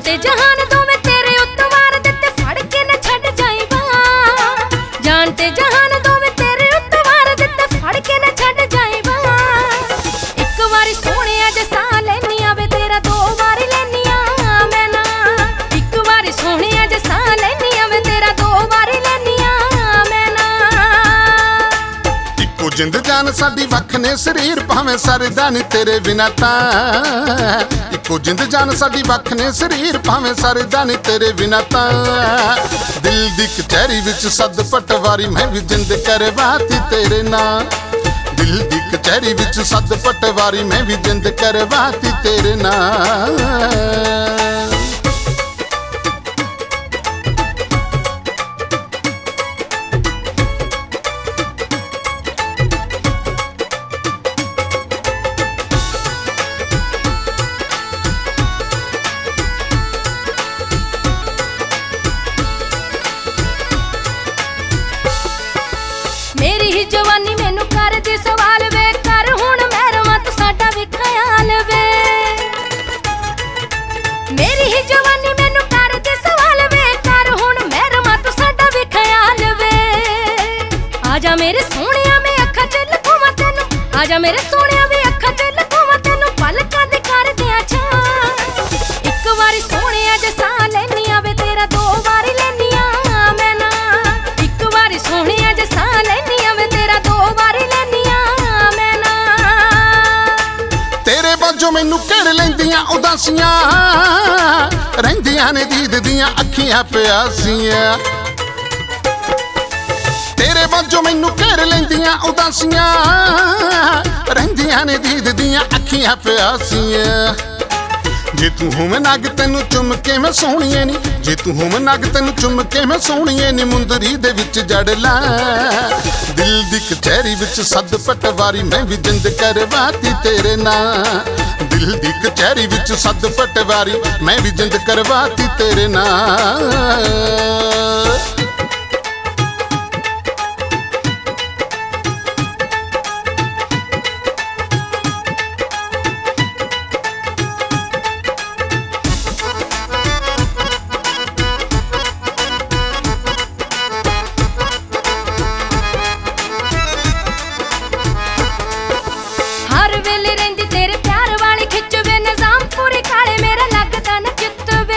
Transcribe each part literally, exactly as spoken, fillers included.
ते जहान दोवें तेरे उत्ते वार दित्ते फड़ के न छड्ड जाई बां। जान ते जहान दोवें तेरे उत्ते वार दित्ते फड़ के न छड्ड जाई बां। इक वारी सोहणिया जे साह लैनी आवे तेरा दो वारी लैनी आ मैं ना। इक वारी सोहणिया जे साह लैनी आवे तेरा दो वारी लैनी आ मैं ना। इक्को जिंद जान साडी वख ने शरीर भावें सरदा नी तेरे बिना तां। इक्को जिंद जान साडी वख ने शरीर भावें सरदा नी तेरे बिना तां। दिल दी कचहरी विच सद पटवारी मैं भी जिंद करवाती तेरे नाल। दिल दी कचहरी विच सद पटवारी मैं भी जिंद करवाती तेरे नाल। मेरी ही जवानी मैनू कर दी सवाल वे कर हुण मैं रवां तू साडा भी ख्याल वे। मेरी ही जवानी मैनू कर दी सवाल वे कर हुण मैं रवां तू साडा भी ख्याल वे। आजा मेरे सोहणिया मैं अखां च लुकावां तैनू। आजा मेरे सोहणिया मैं अखां च लुकावां तैनू पलकां दे कर दियां छां। इक वारी सोहणिया जे साह लैनी आवे तेरा दो वारी लैनी आ मैं ना। इक वारी सोहणिया जे साह लैनी आवे तेरा दो वारी लैनी आ मैं ना। तेरे बाजों मैनू घेर लैंदियां उदासियां रहिंदियां ने दीद दियां अखियां प्यासियां। तेरे बाजों मैनू घेर लैंदियां उदासियां रहिंदियां ने दीद दियां अखियां प्यासियां। जे तू होवे नग तैनू चुम के मैं सोहणीए नी। जे तू होवे नग तैनू चुम के मैं सोहणीए नी मुंदरी दे विच जड़ ला। दिल दी कचहरी विच सद पटवारी मैं भी जिंद करवाती तेरे नाल। दिल दी कचहरी विच सद पटवारी मैं भी जिंद करवाती तेरे नाल। हर वेले रहिंदी तेरे प्यार वाली खिच वे निजाम पूरे काले मेरा लगदा न चित्त वे।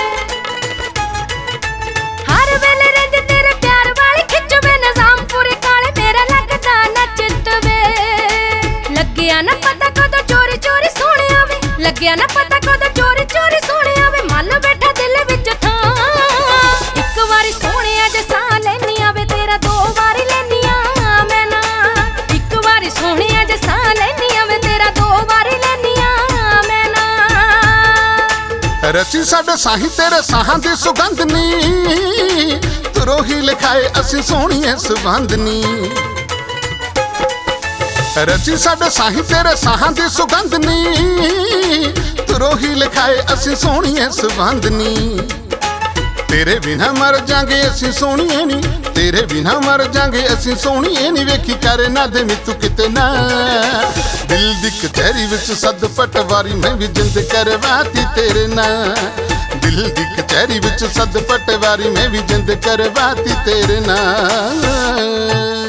हर वेले रहिंदी तेरे प्यार वाली खिच वे निजाम पूरे काले मेरा लगदा न चित्त वे। लग्गिया न पता कदों चोरी चोरी सोहणिया वे। लग्गिया न पता कदों चोरी चोरी सोहणिया वे मल बैठा दिल विच थां। इक वारी सोहणिया जे साह लैनी आवे तेरा दो वारी लैनी आ मैं ना। इक वारी सोहणिया जे साह लैनी आवे तेरा दो वारी लैनी आ मैं ना। रची साडे साही तेरे साहां दी सुगंध नी। तुरोही लिखाए असी सोहणीए सुगंध नी। रची साडे साही तेरे साहां दी सुगंध नी। तुरोही लिखाए असी सोहणीए सुगंध नी। तेरे बिना मर जांगे असी सोहणीए नी। तेरे बिना मर जांगे असी सोहणीए नी। वेखी कर ना दे मितू किते ना। दिल दी कचहरी विच सद पटवारी मैं भी जिंद करवाती तेरे नाल। दिल दी कचहरी विच सद पटवारी मैं भी जिंद करवाती तेरे नाल।